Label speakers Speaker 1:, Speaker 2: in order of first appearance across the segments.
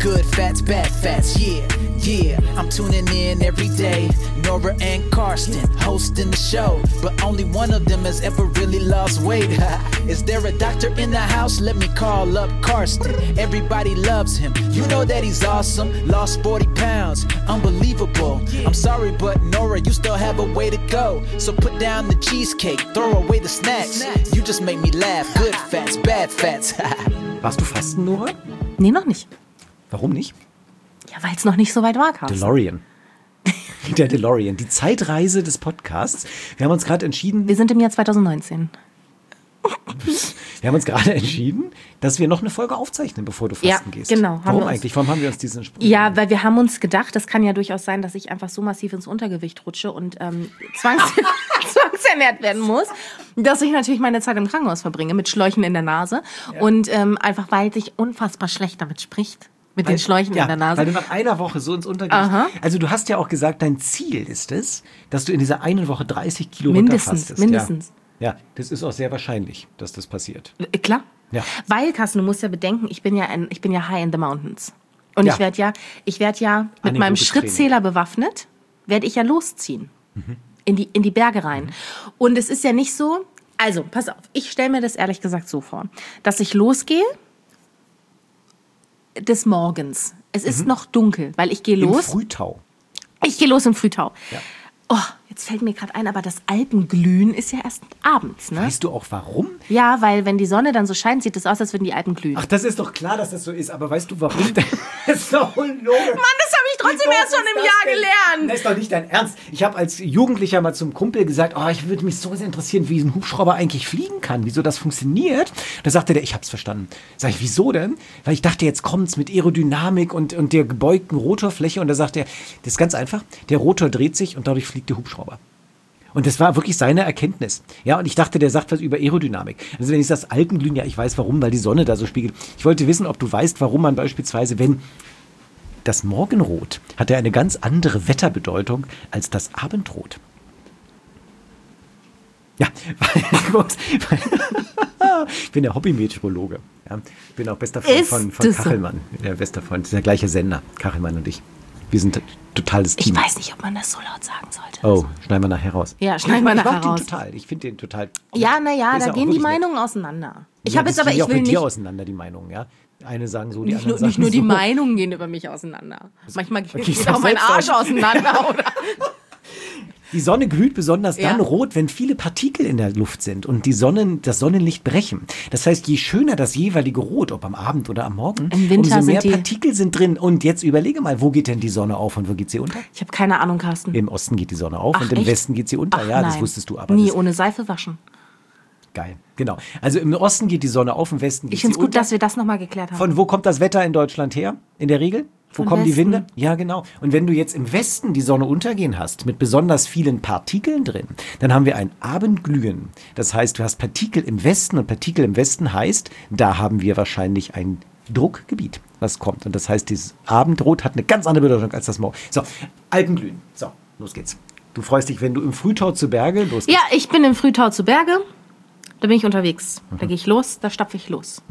Speaker 1: Good fats, bad fats, yeah, yeah. I'm tuning in every day. Nora and Karsten hosting the show, but only one of them has ever really lost weight. Is there a doctor in the house? Let me call up Karsten. Everybody loves him. You know that he's awesome. Lost 40 pounds. Unbelievable. I'm sorry, but Nora, you still have a way to go. So put down the cheesecake, throw away the snacks. You just make me laugh. Good fats, bad fats.
Speaker 2: Warst du fasten, Nora?
Speaker 3: Nee, noch nicht.
Speaker 2: Warum nicht?
Speaker 3: Ja, weil es noch nicht so weit war, Carsten.
Speaker 2: DeLorean. Der DeLorean, die Zeitreise des Podcasts. Wir haben uns gerade entschieden...
Speaker 3: Wir sind im Jahr 2019.
Speaker 2: Wir haben uns gerade entschieden, dass wir noch eine Folge aufzeichnen, bevor du fasten gehst.
Speaker 3: Genau.
Speaker 2: Warum eigentlich? Warum haben wir uns diesen Sprung?
Speaker 3: Ja, weil wir haben uns gedacht, das kann ja durchaus sein, dass ich einfach so massiv ins Untergewicht rutsche und zwangsernährt werden muss, dass ich natürlich meine Zeit im Krankenhaus verbringe mit Schläuchen in der Nase und einfach, weil sich unfassbar schlecht damit spricht. Mit den Schläuchen in der Nase.
Speaker 2: Weil du nach einer Woche so ins Untergewicht... Also du hast ja auch gesagt, dein Ziel ist es, dass du in dieser einen Woche 30 Kilo runterfastest. Mindestens. Ja, das ist auch sehr wahrscheinlich, dass das passiert.
Speaker 3: Klar.
Speaker 2: Ja.
Speaker 3: Weil, Carsten, du musst ja bedenken, ich bin ja high in the mountains. Und ich werd ja mit meinem Schrittzähler bewaffnet, werde ich ja losziehen. In die Berge rein. Und es ist ja nicht so, also, pass auf, ich stelle mir das ehrlich gesagt so vor, dass ich losgehe des Morgens. Es ist noch dunkel, weil ich gehe los.
Speaker 2: Im Frühtau.
Speaker 3: Ich gehe los im Frühtau.
Speaker 2: Ja.
Speaker 3: Oh, jetzt fällt mir gerade ein, aber das Alpenglühen ist ja erst abends, ne?
Speaker 2: Weißt du auch warum?
Speaker 3: Ja, weil wenn die Sonne dann so scheint, sieht es aus, als würden die Alpen glühen.
Speaker 2: Ach, das ist doch klar, dass das so ist. Aber weißt du, warum? Das ist doch unlogisch.
Speaker 3: Mann, das habe ich trotzdem erst schon im Jahr gelernt.
Speaker 2: Das ist doch nicht dein Ernst. Ich habe als Jugendlicher mal zum Kumpel gesagt, ich würde mich so sehr interessieren, wie ein Hubschrauber eigentlich fliegen kann, wieso das funktioniert. Da sagte der, ich habe es verstanden. Sag ich, wieso denn? Weil ich dachte, jetzt kommt's mit Aerodynamik und der gebeugten Rotorfläche. Und da sagt er, das ist ganz einfach, der Rotor dreht sich und dadurch fliegt der Hubschrauber. Und das war wirklich seine Erkenntnis. Ja, und ich dachte, der sagt was über Aerodynamik. Also wenn ich das Alpenglühen, ja, ich weiß warum, weil die Sonne da so spiegelt. Ich wollte wissen, ob du weißt, warum man beispielsweise, wenn das Morgenrot hat ja eine ganz andere Wetterbedeutung als das Abendrot. Ja, ich bin der Hobby-Meteorologe. Ja, ich bin auch bester Freund von Kachelmann. Der bester Freund, das ist der gleiche Sender, Kachelmann und ich. Wir sind totales Team.
Speaker 3: Ich weiß nicht, ob man das so laut sagen sollte.
Speaker 2: Oh, schneiden wir nachher raus.
Speaker 3: Ja, schneiden wir nachher raus.
Speaker 2: Ich finde den total...
Speaker 3: Ja, naja, da gehen die Meinungen auseinander. Ich will
Speaker 2: mit
Speaker 3: nicht...
Speaker 2: dir auseinander, die Meinungen, ja? Eine sagen so, die anderen sagen so.
Speaker 3: Nicht nur die Meinungen gehen über mich auseinander. Manchmal geht auch mein Arsch auseinander, oder?
Speaker 2: Die Sonne glüht besonders dann rot, wenn viele Partikel in der Luft sind und das Sonnenlicht brechen. Das heißt, je schöner das jeweilige Rot, ob am Abend oder am Morgen, umso mehr Partikel sind drin. Und jetzt überlege mal, wo geht denn die Sonne auf und wo geht sie unter?
Speaker 3: Ich habe keine Ahnung, Carsten.
Speaker 2: Im Osten geht die Sonne auf und im Westen geht sie unter. Ja, das wusstest du aber.
Speaker 3: Nie ohne Seife waschen.
Speaker 2: Geil, genau. Also im Osten geht die Sonne auf, im Westen geht sie unter.
Speaker 3: Ich finde es gut, dass wir das nochmal geklärt haben.
Speaker 2: Von wo kommt das Wetter in Deutschland her, in der Regel? Wo kommen die Winde? Ja, genau. Und wenn du jetzt im Westen die Sonne untergehen hast, mit besonders vielen Partikeln drin, dann haben wir ein Abendglühen. Das heißt, du hast Partikel im Westen und Partikel im Westen heißt, da haben wir wahrscheinlich ein Druckgebiet, was kommt. Und das heißt, dieses Abendrot hat eine ganz andere Bedeutung als das Morgen. So, Alpenglühen. So, los geht's. Du freust dich, wenn du im Frühtau zu Berge los geht's.
Speaker 3: Ja, ich bin im Frühtau zu Berge. Da bin ich unterwegs. Da gehe ich los, da stapfe ich los.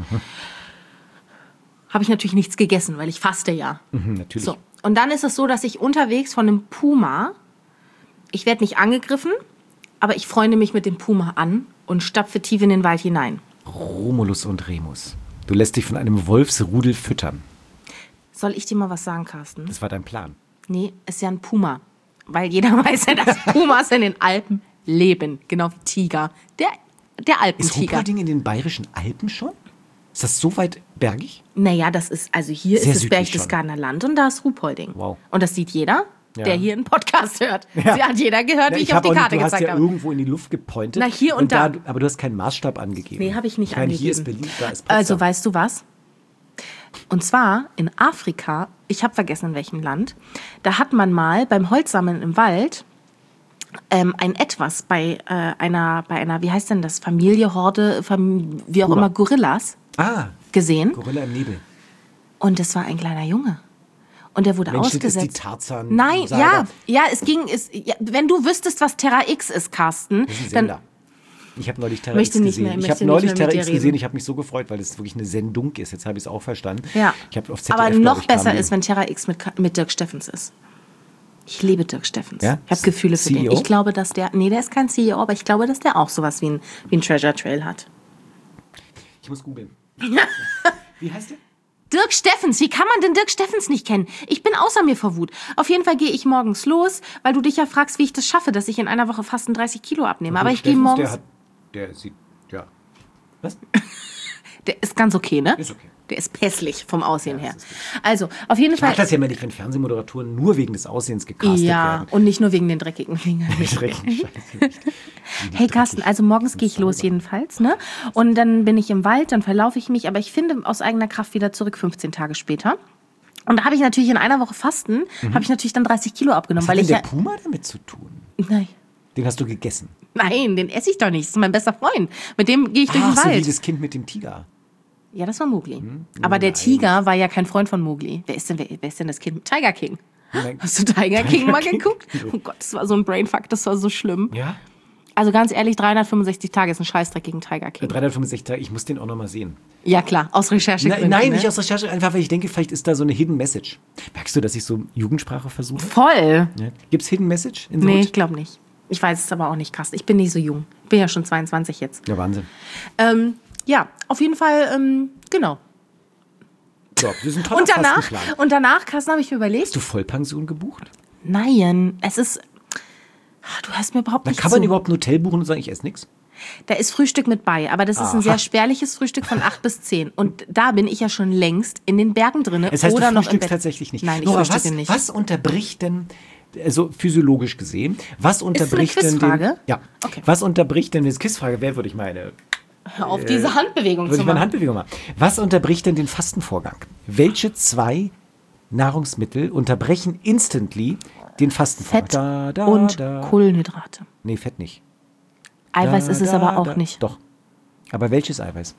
Speaker 3: Habe ich natürlich nichts gegessen, weil ich faste ja.
Speaker 2: Natürlich.
Speaker 3: So. Und dann ist es so, dass ich unterwegs von einem Puma, ich werde nicht angegriffen, aber ich freunde mich mit dem Puma an und stapfe tief in den Wald hinein.
Speaker 2: Romulus und Remus. Du lässt dich von einem Wolfsrudel füttern.
Speaker 3: Soll ich dir mal was sagen, Carsten?
Speaker 2: Das war dein Plan.
Speaker 3: Nee, ist ja ein Puma. Weil jeder weiß ja, dass Pumas in den Alpen leben. Genau wie Tiger. Der Alpentiger.
Speaker 2: Ist Ruhpolding in den bayerischen Alpen schon? Ist das so weit bergig?
Speaker 3: Naja, das ist, also hier
Speaker 2: sehr
Speaker 3: ist das Berchtesgadener Land und da ist Ruhpolding.
Speaker 2: Wow.
Speaker 3: Und das sieht jeder, der hier einen Podcast hört.
Speaker 2: Ja.
Speaker 3: Sie hat jeder gehört, wie ich auf die Karte gezeigt habe.
Speaker 2: Du hast ja irgendwo in die Luft gepointet.
Speaker 3: Na, hier und da.
Speaker 2: Aber du hast keinen Maßstab angegeben.
Speaker 3: Nee, habe ich nicht angegeben.
Speaker 2: Hier ist Berlin, da ist Potsdam.
Speaker 3: Also, weißt du was? Und zwar in Afrika, ich habe vergessen in welchem Land, da hat man mal beim Holzsammeln im Wald ein Etwas bei einer, wie heißt denn das, Familie, Horde, wie auch immer, Gorillas gesehen.
Speaker 2: Gorilla im Nebel.
Speaker 3: Und es war ein kleiner Junge. Und der wurde ausgesetzt.
Speaker 2: Ist die Tarzan
Speaker 3: Nein, ja, wenn du wüsstest, was Terra X ist, Carsten,
Speaker 2: das ist ein Sender. Ich habe neulich Terra
Speaker 3: Möchte
Speaker 2: X
Speaker 3: nicht mehr-
Speaker 2: gesehen. Ich
Speaker 3: möchte
Speaker 2: habe
Speaker 3: nicht
Speaker 2: neulich
Speaker 3: mehr mit
Speaker 2: Terra
Speaker 3: dir
Speaker 2: X
Speaker 3: reden.
Speaker 2: gesehen. Ich habe mich so gefreut, weil es wirklich eine Sendung ist. Jetzt habe ich es auch verstanden.
Speaker 3: Ja.
Speaker 2: Ich habe auf ZDF,
Speaker 3: Aber
Speaker 2: glaub
Speaker 3: noch
Speaker 2: ich, kam
Speaker 3: besser
Speaker 2: die.
Speaker 3: ist, wenn Terra X mit Dirk Steffens ist. Ich liebe Dirk Steffens.
Speaker 2: Ja?
Speaker 3: Ich habe Gefühle für den.
Speaker 2: CEO?
Speaker 3: Ich glaube, dass der ist kein CEO, aber ich glaube, dass der auch sowas wie ein Treasure Trail hat.
Speaker 2: Ich muss googeln. Wie heißt der?
Speaker 3: Dirk Steffens, wie kann man denn Dirk Steffens nicht kennen? Ich bin außer mir vor Wut. Auf jeden Fall gehe ich morgens los, weil du dich ja fragst, wie ich das schaffe, dass ich in einer Woche fast 30 Kilo abnehme. Aber ich gehe
Speaker 2: Steffens,
Speaker 3: morgens...
Speaker 2: Der sieht, ja. Was?
Speaker 3: Der ist ganz okay, ne?
Speaker 2: Ist okay.
Speaker 3: Der ist pässlich vom Aussehen her. Also, auf jeden
Speaker 2: Ich mag
Speaker 3: Fall...
Speaker 2: das ja immer nicht, wenn Fernsehmoderatoren nur wegen des Aussehens gecastet
Speaker 3: Ja,
Speaker 2: werden.
Speaker 3: und nicht nur wegen den dreckigen Fingern.
Speaker 2: Schrecklich, scheiße.
Speaker 3: Hey Carsten, also morgens gehe ich los jedenfalls, ne? Und dann bin ich im Wald, dann verlaufe ich mich, aber ich finde aus eigener Kraft wieder zurück 15 Tage später. Und da habe ich natürlich in einer Woche Fasten, habe ich natürlich dann 30 Kilo abgenommen.
Speaker 2: Was hat
Speaker 3: weil
Speaker 2: denn
Speaker 3: ich
Speaker 2: der Puma damit zu tun?
Speaker 3: Nein.
Speaker 2: Den hast du gegessen.
Speaker 3: Nein, den esse ich doch nicht. Das ist mein bester Freund. Mit dem gehe ich durch den
Speaker 2: so wie
Speaker 3: Wald.
Speaker 2: das Kind mit dem Tiger.
Speaker 3: Ja, das war Mowgli. Aber der Tiger war ja kein Freund von Mowgli. Wer ist denn das Kind? Tiger King.
Speaker 2: Nein.
Speaker 3: Hast du Tiger King mal
Speaker 2: King?
Speaker 3: geguckt? Oh Gott, das war so ein Brainfuck, das war so schlimm.
Speaker 2: Ja?
Speaker 3: Also ganz ehrlich, 365 Tage ist ein Scheißdreck gegen Tiger King.
Speaker 2: 365 Tage, ich muss den auch noch mal sehen.
Speaker 3: Ja klar, aus Recherchegründen.
Speaker 2: Nein,
Speaker 3: ne?
Speaker 2: nicht aus Recherche, einfach weil ich denke, vielleicht ist da so eine Hidden Message. Merkst du, dass ich so Jugendsprache versuche?
Speaker 3: Voll.
Speaker 2: Ja. Gibt es Hidden Message in the
Speaker 3: Nee,
Speaker 2: Hood?
Speaker 3: ich glaube nicht. Ich weiß es aber auch nicht, Carsten. Ich bin nicht so jung. Ich bin ja schon 22 jetzt.
Speaker 2: Ja, Wahnsinn.
Speaker 3: Ja, auf jeden Fall, genau.
Speaker 2: So, das ist ein toller Fastenplan.
Speaker 3: Und danach, Carsten, habe ich mir überlegt.
Speaker 2: Hast du Vollpension gebucht?
Speaker 3: Nein, es ist... Du hörst mir überhaupt
Speaker 2: Dann
Speaker 3: nicht
Speaker 2: kann man
Speaker 3: zu.
Speaker 2: überhaupt ein Hotel buchen und sagen, ich esse nichts?
Speaker 3: Da ist Frühstück mit bei, aber das ist ein
Speaker 2: Aha.
Speaker 3: sehr spärliches Frühstück von 8 bis 10. Und da bin ich ja schon längst in den Bergen drin.
Speaker 2: Das heißt,
Speaker 3: oder
Speaker 2: du
Speaker 3: noch im
Speaker 2: frühstückst
Speaker 3: Bett.
Speaker 2: tatsächlich nicht.
Speaker 3: Nein, ich
Speaker 2: Nora,
Speaker 3: frühstücke nicht.
Speaker 2: Was unterbricht denn, also physiologisch gesehen, was unterbricht denn
Speaker 3: Quizfrage?
Speaker 2: Ja.
Speaker 3: Okay.
Speaker 2: Was unterbricht denn, das Quizfrage, wer würde ich meine...
Speaker 3: Hör auf, diese Handbewegung
Speaker 2: Würde
Speaker 3: zu
Speaker 2: ich meine
Speaker 3: machen.
Speaker 2: Handbewegung machen. Was unterbricht denn den Fastenvorgang? Welche 2 Nahrungsmittel unterbrechen instantly den Fastenvorgang?
Speaker 3: Fett und Kohlenhydrate.
Speaker 2: Nee, Fett nicht.
Speaker 3: Eiweiß ist es aber auch nicht.
Speaker 2: Doch. Aber welches Eiweiß?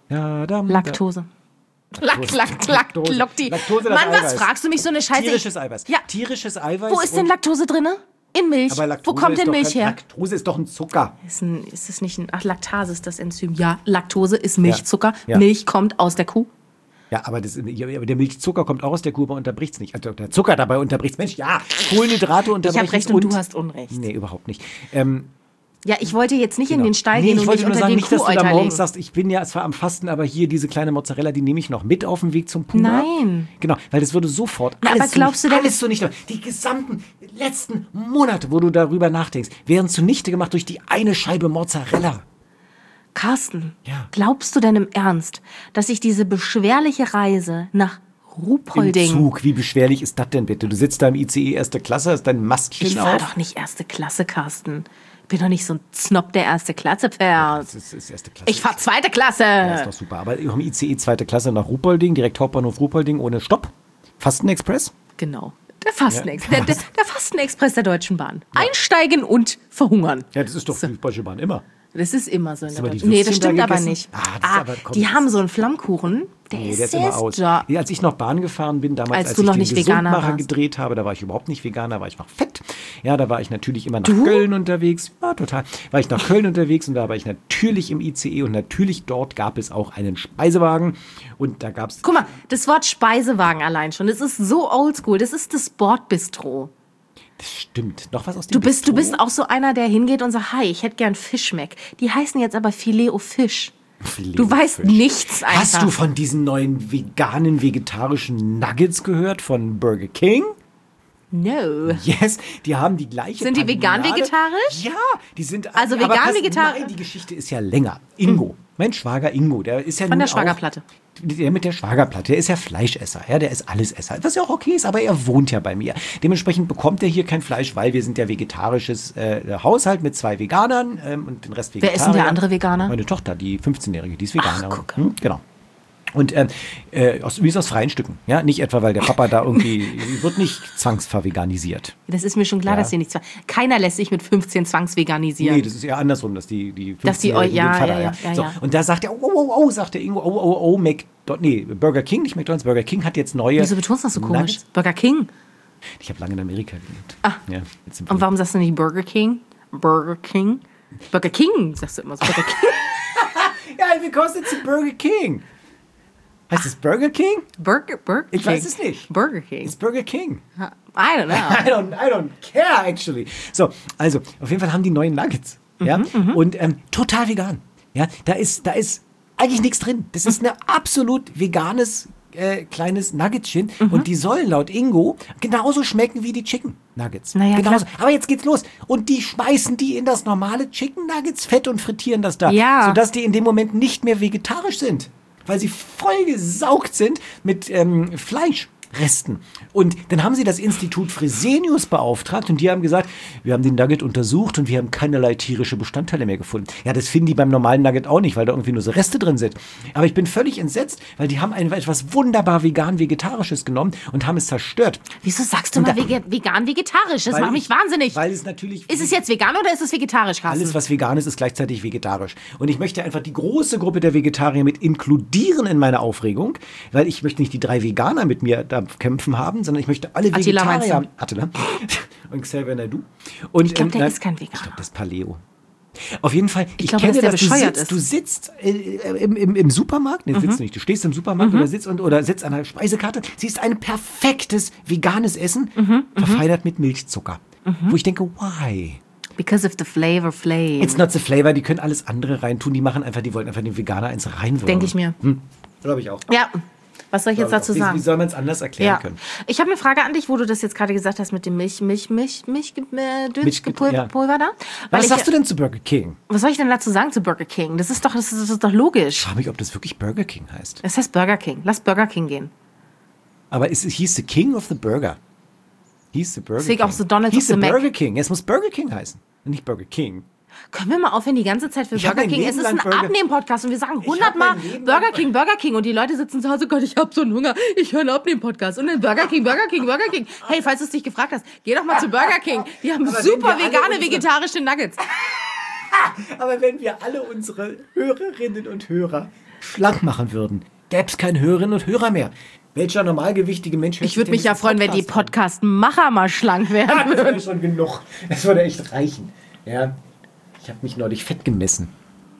Speaker 3: Laktose. Laktose,
Speaker 2: Laktose, das
Speaker 3: Mann, was
Speaker 2: Eiweiß.
Speaker 3: fragst du mich so eine Scheiße?
Speaker 2: Tierisches Eiweiß.
Speaker 3: Ja.
Speaker 2: Tierisches Eiweiß.
Speaker 3: Wo ist denn Laktose drin? In Milch.
Speaker 2: Aber Laktose
Speaker 3: Wo kommt
Speaker 2: ist
Speaker 3: denn
Speaker 2: doch
Speaker 3: Milch
Speaker 2: kein-
Speaker 3: her?
Speaker 2: Laktose ist doch ein Zucker.
Speaker 3: Ist es nicht ein... Ach, Laktase ist das Enzym. Ja, Laktose ist Milchzucker.
Speaker 2: Ja.
Speaker 3: Milch kommt aus der Kuh.
Speaker 2: Ja, aber der Milchzucker kommt auch aus der Kuh, aber unterbricht es nicht. Also der Zucker dabei unterbricht Mensch, ja, Kohlenhydrate
Speaker 3: Ich
Speaker 2: unterbrechen.
Speaker 3: habe recht und du hast Unrecht.
Speaker 2: Nee, überhaupt nicht.
Speaker 3: Ja, ich wollte jetzt nicht in den Stall
Speaker 2: Nee,
Speaker 3: gehen
Speaker 2: ich
Speaker 3: und
Speaker 2: wollte
Speaker 3: mich
Speaker 2: nur
Speaker 3: unter
Speaker 2: sagen,
Speaker 3: den
Speaker 2: nicht, dass du da
Speaker 3: Kuhäuter
Speaker 2: morgens
Speaker 3: legen.
Speaker 2: sagst, ich bin ja zwar am Fasten, aber hier diese kleine Mozzarella, die nehme ich noch mit auf dem Weg zum Puma.
Speaker 3: Nein.
Speaker 2: Genau, weil das würde sofort
Speaker 3: Ja, aber glaubst du denn-
Speaker 2: alles zunichte, die gesamten letzten Monate, wo du darüber nachdenkst, wären zunichte gemacht durch die eine Scheibe Mozzarella.
Speaker 3: Carsten,
Speaker 2: Ja.
Speaker 3: glaubst du denn im Ernst, dass ich diese beschwerliche Reise nach
Speaker 2: Im
Speaker 3: Ruhpolding...
Speaker 2: Zug, wie beschwerlich ist das denn bitte? Du sitzt da im ICE erste Klasse, hast dein Maskchen
Speaker 3: Ich war
Speaker 2: auf.
Speaker 3: doch nicht erste Klasse, Carsten. Ich bin doch nicht so ein Snob, der erste Klasse fährt.
Speaker 2: Das ist erste Klasse.
Speaker 3: Ich fahr zweite Klasse.
Speaker 2: Ja, ist doch super. Aber im ICE zweite Klasse nach Ruhpolding, direkt Hauptbahnhof Ruhpolding ohne Stopp. Fastenexpress.
Speaker 3: Genau. Der Fastenexpress, der Fastenexpress der Deutschen Bahn. Einsteigen und verhungern.
Speaker 2: Ja, das ist doch die Deutsche Bahn immer.
Speaker 3: Das ist immer so in der
Speaker 2: aber die
Speaker 3: Deutschen. Nee, das
Speaker 2: Würstchen
Speaker 3: stimmt
Speaker 2: da
Speaker 3: aber
Speaker 2: gegessen?
Speaker 3: nicht.
Speaker 2: Ah, das ist aber- komm,
Speaker 3: die
Speaker 2: das
Speaker 3: haben
Speaker 2: ist-
Speaker 3: so einen Flammkuchen. Der
Speaker 2: Nee,
Speaker 3: ist
Speaker 2: der ist immer aus.
Speaker 3: da.
Speaker 2: Ja, als ich noch Bahn gefahren bin, damals,
Speaker 3: Als
Speaker 2: als
Speaker 3: du
Speaker 2: ich
Speaker 3: noch
Speaker 2: den
Speaker 3: nicht Veganer
Speaker 2: Gesundmacher
Speaker 3: warst.
Speaker 2: gedreht habe, da war ich überhaupt nicht Veganer, da war ich noch fett. Ja, da war ich natürlich immer nach Köln unterwegs. Ja, total. War ich nach Köln unterwegs und da war ich natürlich im ICE und natürlich dort gab es auch einen Speisewagen und da gab es...
Speaker 3: Guck mal, das Wort Speisewagen allein schon, das ist so oldschool. Das ist das Bordbistro.
Speaker 2: Das stimmt. Noch was aus dem
Speaker 3: Du bist
Speaker 2: Bistro?
Speaker 3: auch so einer, der hingeht und sagt, hi, ich hätte gern Fischmeck. Die heißen jetzt aber Filet au Fisch.
Speaker 2: Filet
Speaker 3: Du
Speaker 2: au
Speaker 3: weißt
Speaker 2: Fisch.
Speaker 3: nichts einfach.
Speaker 2: Hast du von diesen neuen veganen, vegetarischen Nuggets gehört von Burger King?
Speaker 3: No.
Speaker 2: Yes, die haben die gleiche
Speaker 3: Sind die
Speaker 2: Panade.
Speaker 3: vegan-vegetarisch?
Speaker 2: Ja, die sind...
Speaker 3: Also
Speaker 2: aber
Speaker 3: vegan-vegetarisch?
Speaker 2: Nein, die Geschichte ist ja länger. Ingo, mein Schwager Ingo, der ist ja
Speaker 3: Von
Speaker 2: nun
Speaker 3: der Schwagerplatte.
Speaker 2: Auch, der mit der Schwagerplatte, der ist ja Fleischesser, ja, der ist Allesesser, was ja auch okay ist, aber er wohnt ja bei mir. Dementsprechend bekommt er hier kein Fleisch, weil wir sind ja vegetarisches Haushalt mit 2 Veganern und den Rest
Speaker 3: Wer
Speaker 2: Vegetarier.
Speaker 3: ist denn der andere Veganer?
Speaker 2: Meine Tochter, die 15-Jährige, die ist Veganer.
Speaker 3: Ach, guck.
Speaker 2: Genau. Und übrigens aus freien Stücken. Ja, nicht etwa, weil der Papa da irgendwie, wird nicht zwangsverveganisiert.
Speaker 3: Das ist mir schon klar,
Speaker 2: Ja.
Speaker 3: dass sie nicht... Keiner lässt sich mit 15 zwangsveganisieren.
Speaker 2: Nee, das ist eher andersrum, dass die 15
Speaker 3: Dass die euch- ja, ja.
Speaker 2: So, und da sagt er, sagt der Ingo, Burger King, nicht McDonald's, Burger King hat jetzt neue...
Speaker 3: Wieso betonst du das so komisch?
Speaker 2: Nuggets.
Speaker 3: Burger King.
Speaker 2: Ich habe lange in Amerika gelebt.
Speaker 3: Ah.
Speaker 2: Ja, jetzt sind
Speaker 3: Und
Speaker 2: wir-
Speaker 3: warum sagst du nicht Burger King? Burger King? Burger King, sagst du immer so. Burger King.
Speaker 2: Ja, because it's a Burger King. Heißt es Burger King?
Speaker 3: Burger King.
Speaker 2: Ich weiß es nicht.
Speaker 3: Burger King.
Speaker 2: It's Burger King.
Speaker 3: I don't know.
Speaker 2: I don't care, actually. So, also, auf jeden Fall haben die neuen Nuggets. Ja? Und total vegan. Ja, da ist eigentlich nichts drin. Das ist ein absolut veganes kleines Nuggetchen. Und die sollen laut Ingo genauso schmecken wie die Chicken Nuggets.
Speaker 3: Naja,
Speaker 2: genauso.
Speaker 3: klar.
Speaker 2: Aber jetzt geht's los. Und die schmeißen die in das normale Chicken Nuggets Fett und frittieren das da.
Speaker 3: Ja.
Speaker 2: Sodass die in dem Moment nicht mehr vegetarisch sind. Weil sie voll gesaugt sind mit Fleischresten. Und dann haben sie das Institut Fresenius beauftragt und die haben gesagt, wir haben den Nugget untersucht und wir haben keinerlei tierische Bestandteile mehr gefunden. Ja, das finden die beim normalen Nugget auch nicht, weil da irgendwie nur so Reste drin sind. Aber ich bin völlig entsetzt, weil die haben etwas wunderbar vegan-vegetarisches genommen und haben es zerstört.
Speaker 3: Wieso sagst du mal vegan-vegetarisch? Das macht mich wahnsinnig.
Speaker 2: Weil es natürlich...
Speaker 3: Ist es jetzt vegan oder ist es vegetarisch, Carsten?
Speaker 2: Alles, was vegan ist, ist gleichzeitig vegetarisch. Und ich möchte einfach die große Gruppe der Vegetarier mit inkludieren in meiner Aufregung, weil ich möchte nicht die 3 Veganer mit mir da kämpfen haben, sondern ich möchte alle
Speaker 3: Attila,
Speaker 2: Vegetarier... Attila. Und Xavier Naidoo. Und,
Speaker 3: Ich glaube, der ist kein Veganer.
Speaker 2: Ich glaube, das ist Paleo. Auf jeden Fall, ich
Speaker 3: glaube,
Speaker 2: kenne
Speaker 3: dass der
Speaker 2: das,
Speaker 3: bescheuert
Speaker 2: du sitzt im Supermarkt, sitzt du nicht, du stehst im Supermarkt oder sitzt an einer Speisekarte, siehst ein perfektes veganes Essen, verfeinert mit Milchzucker. Wo ich denke, why?
Speaker 3: Because of the flavor.
Speaker 2: It's not the flavor, die können alles andere reintun, die wollten einfach den Veganer eins reinwürgen.
Speaker 3: Denke ich mir.
Speaker 2: Glaube ich auch.
Speaker 3: Ja. Was soll ich jetzt dazu sagen?
Speaker 2: Wie soll man es anders erklären können?
Speaker 3: Ich habe eine Frage an dich, wo du das jetzt gerade gesagt hast mit dem Milchpulver da.
Speaker 2: Was sagst du denn zu Burger King?
Speaker 3: Was soll ich denn dazu sagen zu Burger King? Das ist doch logisch.
Speaker 2: Ich frage mich, ob das wirklich Burger King heißt.
Speaker 3: Es heißt Burger King. Lass Burger King gehen.
Speaker 2: Aber hieß the King of the Burger? Hieß the Burger
Speaker 3: King. Auch so Donald's
Speaker 2: hieß
Speaker 3: of the Mac.
Speaker 2: Burger King. Es muss Burger King heißen. Und nicht Burger King.
Speaker 3: Können wir mal aufhören, die ganze Zeit für Burger King? Es ist ein Abnehmen-Podcast und wir sagen 100-mal Burger King. Und die Leute sitzen zu Hause, Gott, ich hab so einen Hunger. Ich höre einen Abnehmen-Podcast. Und dann Burger King. Hey, falls du es dich gefragt hast, geh doch mal zu Burger King. Die haben super vegane, vegetarische Nuggets.
Speaker 2: Aber wenn wir alle unsere Hörerinnen und Hörer schlank machen würden, gäbe es keine Hörerinnen und Hörer mehr. Welcher normalgewichtige Mensch...
Speaker 3: Ich würde mich ja freuen, wenn die Podcast-Macher mal schlank werden würden.
Speaker 2: Das wäre schon genug. Das würde echt reichen. Ja. Ich habe mich neulich fett gemessen.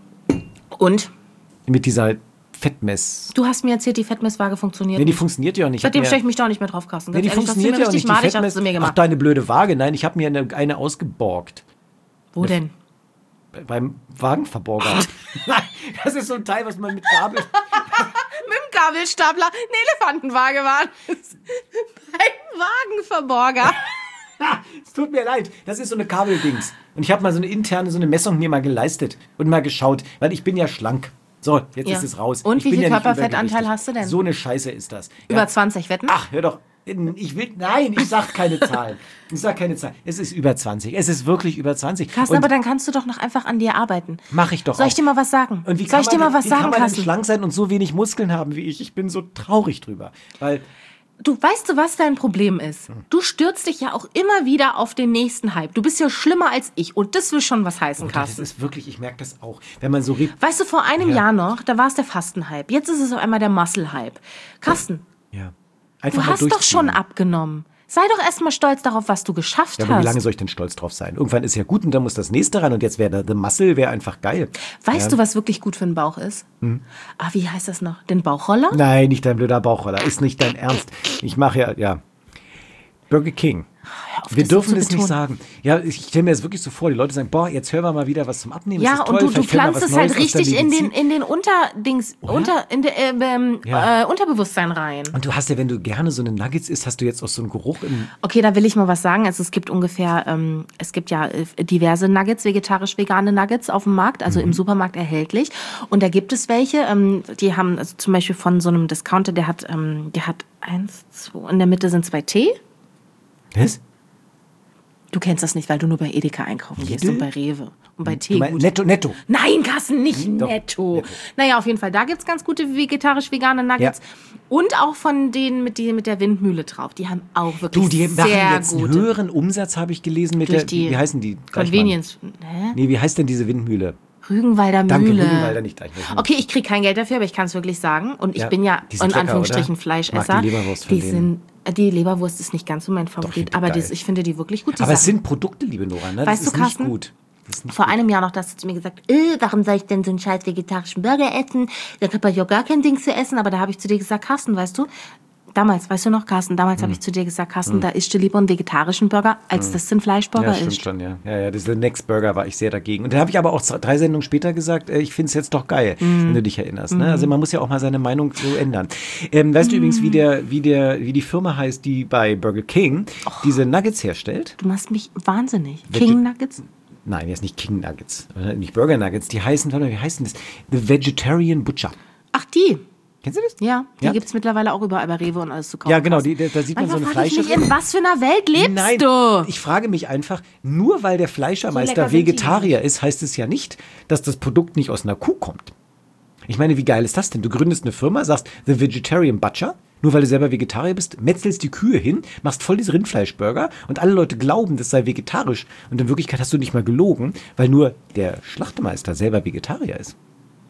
Speaker 3: Und?
Speaker 2: Mit dieser Fettmess...
Speaker 3: Du hast mir erzählt, die Fettmesswaage funktioniert
Speaker 2: nicht. Die funktioniert ja auch nicht.
Speaker 3: Seitdem stelle ich mich da auch nicht mehr drauf, Carsten.
Speaker 2: Nee, die funktioniert ja auch nicht.
Speaker 3: Madig hast du mir gemacht.
Speaker 2: Ach, deine blöde Waage. Nein, ich habe mir eine ausgeborgt.
Speaker 3: Wo denn?
Speaker 2: Beim Wagenverborger. Das ist so ein Teil, was man mit Gabel...
Speaker 3: Mit dem Gabelstapler eine Elefantenwaage war das. Beim Wagenverborger.
Speaker 2: Es tut mir leid, das ist so eine Kabeldings. Und ich habe mal so eine Messung mir mal geleistet und mal geschaut, weil ich bin ja schlank. So, jetzt ist es raus.
Speaker 3: Und
Speaker 2: ich
Speaker 3: wie
Speaker 2: bin
Speaker 3: viel
Speaker 2: ja nicht
Speaker 3: Körperfettanteil hast du denn?
Speaker 2: So eine Scheiße ist das.
Speaker 3: Über 20 Wetten?
Speaker 2: Ach, hör doch. Ich sag keine Zahlen. Es ist über 20. Es ist wirklich über 20.
Speaker 3: Carsten, aber dann kannst du doch noch einfach an dir arbeiten.
Speaker 2: Mach ich doch
Speaker 3: Soll ich dir mal was sagen?
Speaker 2: Und wie
Speaker 3: Soll ich dir mal was sagen,
Speaker 2: kann man
Speaker 3: Carsten?
Speaker 2: denn schlank sein und so wenig Muskeln haben wie ich? Ich bin so traurig drüber. Weil...
Speaker 3: Weißt du, was dein Problem ist? Du stürzt dich ja auch immer wieder auf den nächsten Hype. Du bist ja schlimmer als ich. Und das will schon was heißen, Carsten.
Speaker 2: Das ist wirklich, ich merke das auch. Wenn man so...
Speaker 3: Weißt du, vor einem Jahr noch, da war es der Fastenhype. Jetzt ist es auf einmal der Muscle-Hype. Carsten,
Speaker 2: Ja.
Speaker 3: du hast doch schon abgenommen. Sei doch erstmal stolz darauf, was du geschafft
Speaker 2: aber wie
Speaker 3: hast.
Speaker 2: lange soll ich denn stolz drauf sein? Irgendwann ist ja gut und dann muss das nächste ran und jetzt wäre The Muscle wäre einfach geil.
Speaker 3: Weißt du, was wirklich gut für den Bauch ist? Wie heißt das noch? Den Bauchroller?
Speaker 2: Nein, nicht dein blöder Bauchroller. Ist nicht dein Ernst. Ich mache ja. Burger King. Wir dürfen es nicht sagen. Ja, ich stelle mir das wirklich so vor. Die Leute sagen, boah, jetzt hören wir mal wieder was zum Abnehmen.
Speaker 3: Ja,
Speaker 2: das ist toll.
Speaker 3: und du pflanzt es halt
Speaker 2: Neues aus der
Speaker 3: richtig in
Speaker 2: Medizin.
Speaker 3: den Unterbewusstsein rein.
Speaker 2: Und du hast ja, wenn du gerne so eine Nuggets isst, hast du jetzt auch so einen Geruch im...
Speaker 3: Okay, da will ich mal was sagen. Also es gibt ja diverse Nuggets, vegetarisch-vegane Nuggets auf dem Markt, also im Supermarkt erhältlich. Und da gibt es welche, die haben also zum Beispiel von so einem Discounter, der hat 1, 2, in der Mitte sind 2 T.
Speaker 2: Was?
Speaker 3: Du kennst das nicht, weil du nur bei Edeka einkaufen gehst und bei Rewe und bei
Speaker 2: Du meinst
Speaker 3: Teegut.
Speaker 2: Netto.
Speaker 3: Nein, Carsten, nicht
Speaker 2: Doch,
Speaker 3: Netto.
Speaker 2: Netto.
Speaker 3: Naja, auf jeden Fall, da gibt es ganz gute vegetarisch-vegane Nuggets.
Speaker 2: Ja.
Speaker 3: Und auch von denen mit der Windmühle drauf. Die haben auch wirklich
Speaker 2: Die machen
Speaker 3: sehr
Speaker 2: jetzt einen
Speaker 3: gute.
Speaker 2: höheren Umsatz, habe ich gelesen, mit
Speaker 3: Durch
Speaker 2: der...
Speaker 3: die
Speaker 2: Wie heißen die?
Speaker 3: Convenience. Hä?
Speaker 2: Nee, wie heißt denn diese Windmühle?
Speaker 3: Rügenwalder
Speaker 2: Danke,
Speaker 3: Mühle.
Speaker 2: Rügenwalder nicht gleich.
Speaker 3: Okay, ich kriege kein Geld dafür, aber ich kann es wirklich sagen. Und ich
Speaker 2: Ja,
Speaker 3: bin ja
Speaker 2: die sind
Speaker 3: in
Speaker 2: lecker,
Speaker 3: Anführungsstrichen
Speaker 2: oder?
Speaker 3: Fleischesser.
Speaker 2: Mag die Leberwurst von denen.
Speaker 3: Die Leberwurst ist nicht ganz so mein Favorit,
Speaker 2: finde die
Speaker 3: aber
Speaker 2: geil.
Speaker 3: ich finde die wirklich gut. Die
Speaker 2: Aber es
Speaker 3: Sachen.
Speaker 2: sind Produkte, liebe Nora, ne?
Speaker 3: Weißt
Speaker 2: das
Speaker 3: du,
Speaker 2: ist nicht
Speaker 3: Carsten?
Speaker 2: gut.
Speaker 3: Vor einem Jahr noch, hast du zu mir gesagt, warum soll ich denn so einen scheiß vegetarischen Burger essen? Da habe ich auch gar kein Ding zu essen. Aber da habe ich zu dir gesagt, Carsten, weißt du, damals, weißt du noch, Carsten, damals habe ich zu dir gesagt, Carsten, da isst du lieber einen vegetarischen Burger, als dass du einen Fleischburger isst.
Speaker 2: Ja, stimmt schon, ja. Ja, dieser Next Burger war ich sehr dagegen. Und da habe ich aber auch 3 Sendungen später gesagt, ich finde es jetzt doch geil, wenn du dich erinnerst. Ne? Also man muss ja auch mal seine Meinung so ändern. Weißt du übrigens, wie die Firma heißt, die bei Burger King diese Nuggets herstellt?
Speaker 3: Du machst mich wahnsinnig. King Nuggets?
Speaker 2: Nein, jetzt nicht King Nuggets, nicht Burger Nuggets. Die heißen, warte mal, wie heißen das? The Vegetarian Butcher.
Speaker 3: Ach, die?
Speaker 2: Kennst du das?
Speaker 3: Ja, die gibt es mittlerweile auch überall bei Rewe und alles zu kaufen.
Speaker 2: Ja, genau, da sieht man so eine Fleischerei.
Speaker 3: In was für einer Welt lebst du?
Speaker 2: Nein, ich frage mich einfach, nur weil der Fleischermeister Vegetarier ist, heißt es ja nicht, dass das Produkt nicht aus einer Kuh kommt. Ich meine, wie geil ist das denn? Du gründest eine Firma, sagst The Vegetarian Butcher, nur weil du selber Vegetarier bist, metzelst die Kühe hin, machst voll diese Rindfleischburger und alle Leute glauben, das sei vegetarisch. Und in Wirklichkeit hast du nicht mal gelogen, weil nur der Schlachtemeister selber Vegetarier ist.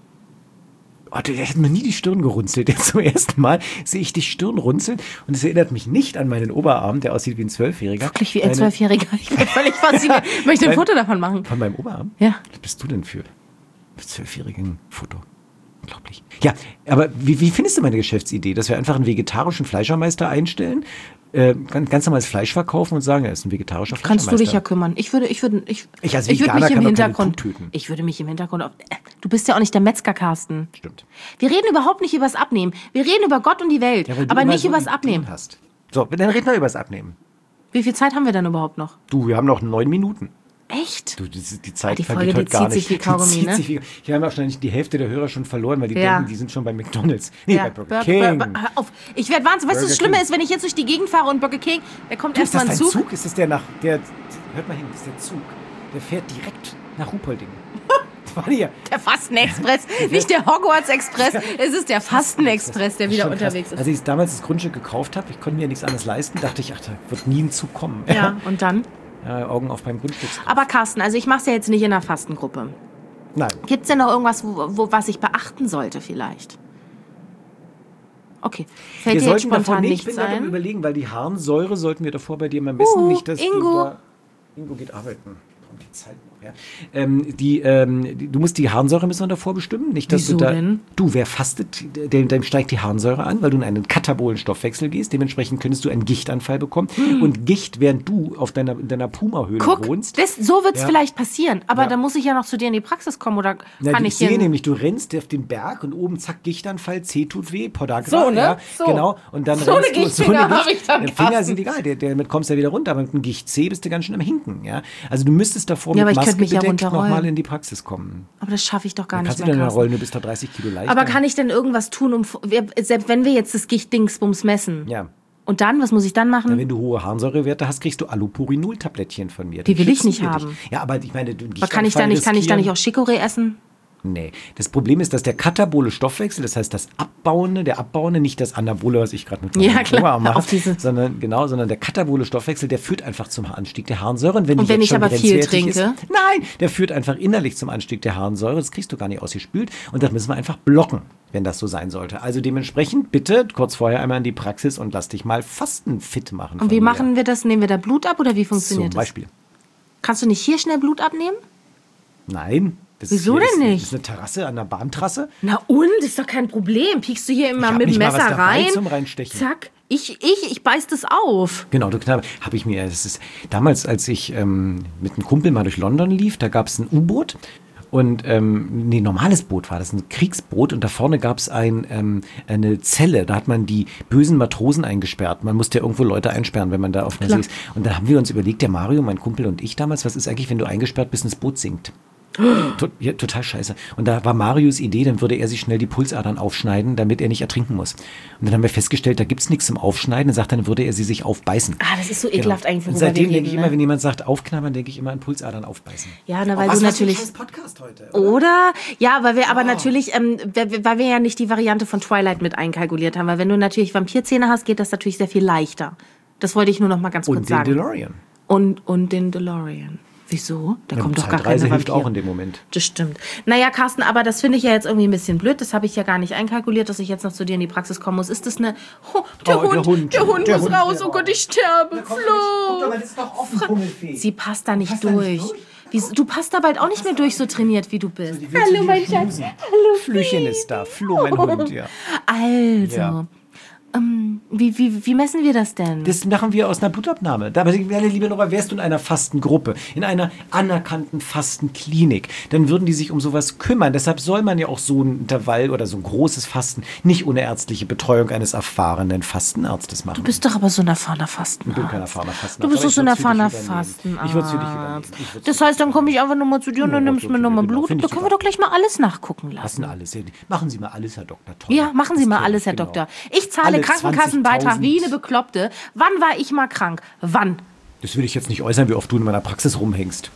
Speaker 2: Oh, der hat mir nie die Stirn gerunzelt. Jetzt zum ersten Mal sehe ich die Stirn runzeln und es erinnert mich nicht an meinen Oberarm, der aussieht wie ein 12-Jähriger.
Speaker 3: Wirklich wie ein 12-Jähriger. Ich bin völlig fasziniert. Ich möchte ein Foto davon machen.
Speaker 2: Von meinem Oberarm?
Speaker 3: Ja.
Speaker 2: Was bist du denn für 12-jährigen Foto? Unglaublich. Ja, aber wie findest du meine Geschäftsidee, dass wir einfach einen vegetarischen Fleischermeister einstellen, ganz normales Fleisch verkaufen und sagen, er ist ein vegetarischer Fleischermeister?
Speaker 3: Kannst du dich ja kümmern. Ich würde mich im Hintergrund. Ich würde mich im Hintergrund. Du bist ja auch nicht der Metzger, Carsten.
Speaker 2: Stimmt.
Speaker 3: Wir reden überhaupt nicht über das Abnehmen. Wir reden über Gott und die Welt, aber nicht über das Abnehmen.
Speaker 2: Hast. So, dann reden wir über das Abnehmen.
Speaker 3: Wie viel Zeit haben wir denn überhaupt noch?
Speaker 2: Du, wir haben noch 9 Minuten.
Speaker 3: Echt?
Speaker 2: Du, die Zeit
Speaker 3: die
Speaker 2: vergeht
Speaker 3: Folge,
Speaker 2: heute gar nicht.
Speaker 3: Zieht sich wie Kaugummi, ne?
Speaker 2: Hier haben wir wahrscheinlich die Hälfte der Hörer schon verloren, weil die denken, die sind schon bei McDonald's. Nee, bei Burger King.
Speaker 3: Hör auf. Ich werde wahnsinnig. Weißt du, das Schlimme ist, wenn ich jetzt durch die Gegend fahre und Burger King, da kommt erstmal ein Zug.
Speaker 2: Zug? Ist das hört mal hin, das ist der Zug. Der fährt direkt nach Ruhpolding.
Speaker 3: Der Fasten-Express, nicht der Hogwarts-Express, es ist der Fasten-Express, der wieder unterwegs ist.
Speaker 2: Als ich damals das Grundstück gekauft habe, ich konnte mir ja nichts anderes leisten, dachte ich, da wird nie ein Zug kommen.
Speaker 3: Ja, und dann?
Speaker 2: Augen auf beim Grundstück.
Speaker 3: Aber Carsten, also ich mache es ja jetzt nicht in einer Fastengruppe.
Speaker 2: Nein.
Speaker 3: Gibt es denn noch irgendwas, was ich beachten sollte vielleicht? Okay, fällt dir jetzt spontan nichts ein? Ich bin gerade am
Speaker 2: Überlegen, weil die Harnsäure sollten wir davor bei dir mal messen. Nicht, dass
Speaker 3: Ingo
Speaker 2: geht arbeiten. Die Zeit noch, ja. Du musst die Harnsäure müssen wir davor bestimmen. Nicht, dass
Speaker 3: Wieso denn?
Speaker 2: Wer fastet, dem steigt die Harnsäure an, weil du in einen katabolen Stoffwechsel gehst. Dementsprechend könntest du einen Gichtanfall bekommen. Und Gicht, während du in deiner Puma-Höhle wohnst.
Speaker 3: So wird es vielleicht passieren. Aber dann muss ich ja noch zu dir in die Praxis kommen. Oder kann ich
Speaker 2: sehe nämlich, du rennst auf den Berg und oben, zack, Gichtanfall, C tut weh, Podagra.
Speaker 3: So, ne?
Speaker 2: Ja,
Speaker 3: so.
Speaker 2: Genau. Und dann
Speaker 3: so eine Gichtfinger habe ich dann.
Speaker 2: Finger sind egal, damit kommst du ja wieder runter. Aber mit einem Gicht C bist du ganz schön am Hinken. Ja? Also du müsstest davor mit Maske bedeckt nochmal in die Praxis kommen.
Speaker 3: Aber das schaffe ich doch gar nicht
Speaker 2: mehr. Kannst du denn rollen, du bist da 30 Kilo leichter.
Speaker 3: Aber kann ich denn irgendwas tun, selbst wenn wir jetzt das Gicht-Dingsbums messen?
Speaker 2: Ja.
Speaker 3: Und dann, was muss ich dann machen?
Speaker 2: Ja, wenn du hohe Harnsäurewerte hast, kriegst du Allopurinol-Tablettchen von mir.
Speaker 3: Die will ich nicht haben.
Speaker 2: Ja, aber ich meine,
Speaker 3: kann ich da nicht auch Chicorée essen?
Speaker 2: Nee. Das Problem ist, dass der katabole Stoffwechsel, das heißt der abbauende, nicht das Anabole, was ich gerade mit meinem Oberarm mache, sondern der katabole Stoffwechsel, der führt einfach zum Anstieg der Harnsäure. Und wenn ich aber viel trinke? Nein, der führt einfach innerlich zum Anstieg der Harnsäure. Das kriegst du gar nicht ausgespült. Und das müssen wir einfach blocken, wenn das so sein sollte. Also dementsprechend bitte kurz vorher einmal in die Praxis und lass dich mal fastenfit machen.
Speaker 3: Und wie machen wir das? Nehmen wir da Blut ab oder wie funktioniert das?
Speaker 2: Zum Beispiel.
Speaker 3: Kannst du nicht hier schnell Blut abnehmen?
Speaker 2: Nein.
Speaker 3: Wieso denn nicht?
Speaker 2: Das ist eine Terrasse an der Bahntrasse.
Speaker 3: Na und? Ist doch kein Problem. Piekst du hier immer mit dem Messer rein?
Speaker 2: Zum Reinstechen.
Speaker 3: Zack. Ich beiß das auf.
Speaker 2: Genau, du Knabe. Habe ich mir, das ist damals, als ich mit einem Kumpel mal durch London lief, da gab es ein U-Boot. Und normales Boot war das, ein Kriegsboot. Und da vorne gab es eine Zelle. Da hat man die bösen Matrosen eingesperrt. Man musste ja irgendwo Leute einsperren, wenn man da auf einer See ist. Und da haben wir uns überlegt, der Mario, mein Kumpel und ich damals, was ist eigentlich, wenn du eingesperrt bist und das Boot sinkt? Ja, total scheiße. Und da war Marius Idee, dann würde er sich schnell die Pulsadern aufschneiden, damit er nicht ertrinken muss. Und dann haben wir festgestellt, da gibt es nichts zum Aufschneiden. Dann würde er sie sich aufbeißen.
Speaker 3: Das ist so ekelhaft eigentlich.
Speaker 2: Und seitdem denke ich immer, wenn jemand sagt aufknabbern, denke ich immer an Pulsadern aufbeißen.
Speaker 3: Ja, weil du natürlich...
Speaker 2: Was Podcast heute,
Speaker 3: oder? Ja, weil wir aber natürlich, weil wir ja nicht die Variante von Twilight mit einkalkuliert haben. Weil wenn du natürlich Vampirzähne hast, geht das natürlich sehr viel leichter. Das wollte ich nur noch mal ganz kurz sagen. Und den DeLorean. Wieso? Da kommt doch gar keine Vampir.
Speaker 2: Hilft auch in dem Moment.
Speaker 3: Das stimmt. Naja, Carsten, aber das finde ich ja jetzt irgendwie ein bisschen blöd. Das habe ich ja gar nicht einkalkuliert, dass ich jetzt noch zu dir in die Praxis kommen muss. Ist das eine... Der Hund muss raus. Oh Gott, ich sterbe. Flo.
Speaker 2: Guck doch mal, das ist doch offen, Hummelfee.
Speaker 3: Sie passt da nicht durch. Du passt da bald auch nicht mehr durch, so trainiert, wie du bist.
Speaker 2: Hallo, mein Schatz. Hallo, Flüchen ist da. Flo, mein Hund, ja.
Speaker 3: Also,
Speaker 2: Ja.
Speaker 3: wie messen wir das denn?
Speaker 2: Das machen wir aus einer Blutabnahme. Aber liebe Nora, wärst du in einer Fastengruppe, in einer anerkannten Fastenklinik, dann würden die sich um sowas kümmern. Deshalb soll man ja auch so ein Intervall oder so ein großes Fasten nicht ohne ärztliche Betreuung eines erfahrenen Fastenarztes machen.
Speaker 3: Du bist doch aber so ein erfahrener Fastenarzt.
Speaker 2: Ich bin kein erfahrener Fastenarzt.
Speaker 3: Du bist doch so ein erfahrener
Speaker 2: Fastenarzt.
Speaker 3: Fastenarzt.
Speaker 2: Ich würde es für dich übernehmen.
Speaker 3: Das heißt, dann komme ich einfach nochmal zu dir und dann nimmst du mir nochmal Blut. Da können wir doch gleich mal alles nachgucken lassen.
Speaker 2: Machen Sie mal alles, Herr Doktor. Toll.
Speaker 3: Ja, machen Sie mal alles, Herr
Speaker 2: Genau.
Speaker 3: Doktor. Ich zahle
Speaker 2: Alle
Speaker 3: Krankenkassenbeitrag
Speaker 2: 20.000.
Speaker 3: wie eine Bekloppte. Wann war ich mal krank? Wann?
Speaker 2: Das will ich jetzt nicht äußern, wie oft du in meiner Praxis rumhängst.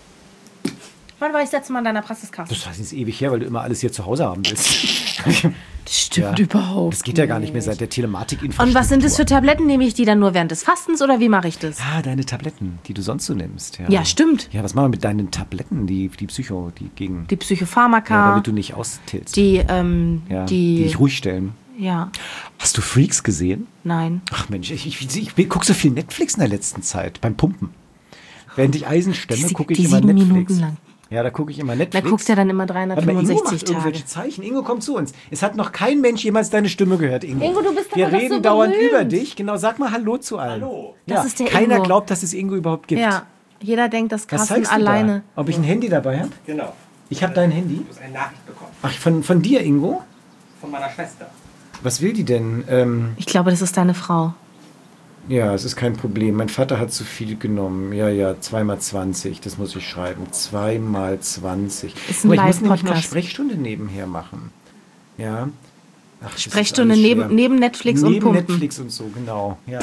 Speaker 3: Wann war ich das letzte Mal in deiner Praxiskasse?
Speaker 2: Das heißt jetzt ewig her, weil du immer alles hier zu Hause haben willst.
Speaker 3: Das stimmt überhaupt.
Speaker 2: Das geht ja gar nicht mehr seit der Telematik-Infrastruktur.
Speaker 3: Und was sind das für Tabletten? Nehme ich die dann nur während des Fastens oder wie mache ich das?
Speaker 2: Ah, deine Tabletten, die du sonst so nimmst.
Speaker 3: Ja, stimmt.
Speaker 2: Ja, was machen wir mit deinen Tabletten, die Psycho, die gegen...
Speaker 3: Die Psychopharmaka.
Speaker 2: Ja, damit du nicht austilst.
Speaker 3: Die
Speaker 2: dich ruhig stellen.
Speaker 3: Ja,
Speaker 2: Hast du Freaks gesehen?
Speaker 3: nein.
Speaker 2: Ach Mensch, ich gucke so viel Netflix in der letzten Zeit, beim Pumpen. Während ich Eisen stemme, gucke ich
Speaker 3: die
Speaker 2: immer
Speaker 3: 7
Speaker 2: Netflix.
Speaker 3: Minuten lang.
Speaker 2: Ja, da gucke ich immer
Speaker 3: Da
Speaker 2: Netflix.
Speaker 3: guckst du ja dann immer
Speaker 2: Warte mal, Ingo
Speaker 3: 365
Speaker 2: macht irgendwelche
Speaker 3: Tage.
Speaker 2: Zeichen. Ingo, komm zu uns. Es hat noch kein Mensch jemals deine Stimme gehört, Ingo.
Speaker 3: Ingo, du bist
Speaker 2: Wir
Speaker 3: aber doch
Speaker 2: reden
Speaker 3: so
Speaker 2: dauernd
Speaker 3: berühmt.
Speaker 2: über dich. Genau, sag mal Hallo zu allen. Hallo. Ja,
Speaker 3: Das ist der
Speaker 2: keiner
Speaker 3: Ingo.
Speaker 2: glaubt, dass es Ingo überhaupt gibt.
Speaker 3: Ja, jeder denkt, dass
Speaker 2: Was
Speaker 3: Carsten
Speaker 2: zeigst du
Speaker 3: alleine.
Speaker 2: da? Ob ich ein Handy dabei habe?
Speaker 4: Genau.
Speaker 2: Ich habe dein Handy.
Speaker 4: Du hast eine Nachricht bekommen.
Speaker 2: Ach, von dir, Ingo?
Speaker 4: Von meiner Schwester.
Speaker 2: Was will die denn?
Speaker 3: Ich glaube, das ist deine Frau.
Speaker 2: Ja, es ist kein Problem. Mein Vater hat zu viel genommen. Ja, 2x20, das muss ich schreiben. 2x20.
Speaker 3: Ist ein
Speaker 2: Aber ich muss nämlich noch
Speaker 3: Live-Podcast.
Speaker 2: Sprechstunde nebenher machen. Ja. Ach, das ist
Speaker 3: Sprechstunde
Speaker 2: alles
Speaker 3: neben,
Speaker 2: schwer.
Speaker 3: neben Netflix und
Speaker 2: Neben
Speaker 3: Pumpen.
Speaker 2: Netflix und so, genau. Ja.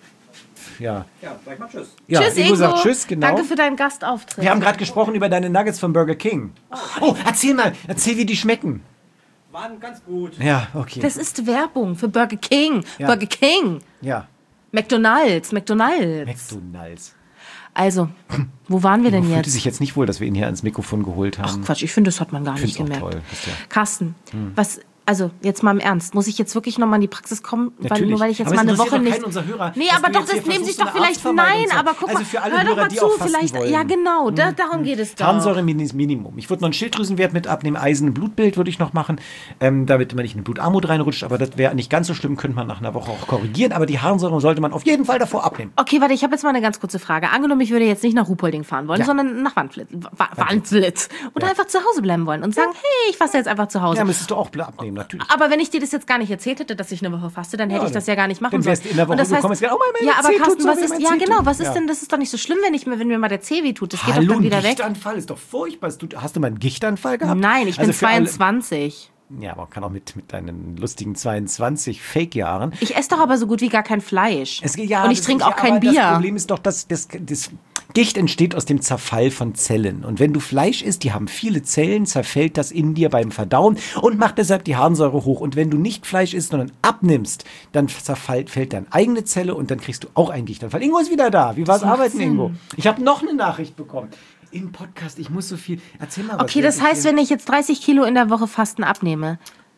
Speaker 4: Ja, sag ich mal Tschüss.
Speaker 2: Ja,
Speaker 3: Tschüss,
Speaker 2: Ingo
Speaker 3: Ingo.
Speaker 2: sagt Tschüss, genau.
Speaker 3: Danke für deinen Gastauftritt.
Speaker 2: Wir haben gerade gesprochen über deine Nuggets von Burger King. Oh, erzähl, wie die schmecken.
Speaker 4: Waren ganz gut.
Speaker 2: Ja, okay.
Speaker 3: Das ist Werbung für Burger King.
Speaker 2: Ja.
Speaker 3: Burger King.
Speaker 2: Ja,
Speaker 3: McDonald's.
Speaker 2: McDonald's.
Speaker 3: Also, wo waren wir denn
Speaker 2: Fühlte
Speaker 3: jetzt?
Speaker 2: sich jetzt nicht wohl, dass wir ihn hier ans Mikrofon geholt
Speaker 3: Ach
Speaker 2: haben.
Speaker 3: Quatsch, ich finde, das hat man gar
Speaker 2: Ich
Speaker 3: nicht
Speaker 2: find's auch
Speaker 3: gemerkt.
Speaker 2: toll. Das ist ja-
Speaker 3: Carsten, also jetzt mal im Ernst, muss ich jetzt wirklich nochmal in die Praxis kommen?
Speaker 2: Natürlich.
Speaker 3: Nur weil ich jetzt
Speaker 2: Aber
Speaker 3: mal
Speaker 2: es
Speaker 3: eine
Speaker 2: interessiert
Speaker 3: Woche
Speaker 2: doch
Speaker 3: nicht...
Speaker 2: keinen unserer Hörer,
Speaker 3: Nee,
Speaker 2: dass
Speaker 3: aber
Speaker 2: du
Speaker 3: doch,
Speaker 2: jetzt hier
Speaker 3: das nehmen sich
Speaker 2: versuchst,
Speaker 3: doch
Speaker 2: eine
Speaker 3: vielleicht...
Speaker 2: Arztvermeidung
Speaker 3: Nein,
Speaker 2: zu-
Speaker 3: aber guck
Speaker 2: Also
Speaker 3: mal,
Speaker 2: für alle
Speaker 3: hör doch
Speaker 2: Hörer,
Speaker 3: mal
Speaker 2: die
Speaker 3: zu,
Speaker 2: auch fasten
Speaker 3: vielleicht...
Speaker 2: wollen.
Speaker 3: Ja, genau, darum geht es doch.
Speaker 2: Harnsäure-Minimum. Ich würde noch einen Schilddrüsenwert mit abnehmen, Eisen, ein Blutbild würde ich noch machen, damit man nicht in eine Blutarmut reinrutscht, aber das wäre nicht ganz so schlimm, könnte man nach einer Woche auch korrigieren, aber die Harnsäure sollte man auf jeden Fall davor abnehmen.
Speaker 3: Okay, warte, ich habe jetzt mal eine ganz kurze Frage. Angenommen, ich würde jetzt nicht nach Ruhpolding fahren wollen,
Speaker 2: Ja.
Speaker 3: sondern nach Wandlitz. Oder einfach zu Hause bleiben wollen und sagen, hey, ich faste jetzt einfach zu Hause.
Speaker 2: Ja, müsstest du auch abnehmen, natürlich.
Speaker 3: Aber wenn ich dir das jetzt gar nicht erzählt hätte, dass ich eine Woche faste, dann hätte
Speaker 2: Ja,
Speaker 3: ich das ja gar nicht machen
Speaker 2: dann
Speaker 3: sollen.
Speaker 2: wärst du in der Woche
Speaker 3: Und das heißt,
Speaker 2: gekommen, jetzt, oh, meine
Speaker 3: ja, aber
Speaker 2: Zeh tut
Speaker 3: Carsten,
Speaker 2: so
Speaker 3: was
Speaker 2: weh,
Speaker 3: ist,
Speaker 2: mein
Speaker 3: ja
Speaker 2: Zeh
Speaker 3: genau,
Speaker 2: tut.
Speaker 3: was ist
Speaker 2: Ja.
Speaker 3: denn, das ist doch nicht so schlimm, wenn mir mal der Zeh wehtut. Das geht doch
Speaker 2: Hallo,
Speaker 3: dann
Speaker 2: ein
Speaker 3: wieder weg.
Speaker 2: Gichtanfall ist doch furchtbar. Hast du mal einen Gichtanfall gehabt?
Speaker 3: Nein, ich bin
Speaker 2: Also für alle-
Speaker 3: 22.
Speaker 2: Ja, aber man kann auch mit deinen lustigen 22 Fake-Jahren.
Speaker 3: Ich esse doch aber so gut wie gar kein Fleisch. Und ich trinke auch kein
Speaker 2: aber
Speaker 3: Bier.
Speaker 2: Das Problem ist doch, dass das Gicht entsteht aus dem Zerfall von Zellen. Und wenn du Fleisch isst, die haben viele Zellen, zerfällt das in dir beim Verdauen und macht deshalb die Harnsäure hoch. Und wenn du nicht Fleisch isst, sondern abnimmst, dann fällt deine eigene Zelle und dann kriegst du auch einen Gichtanfall. Ingo ist wieder da. Wie war's arbeiten, Ingo? Ich habe noch eine Nachricht bekommen. Im Podcast, ich muss so viel. Erzähl mal was.
Speaker 3: Okay, das heißt, wenn ich jetzt 30 Kilo in der Woche Fasten abnehme,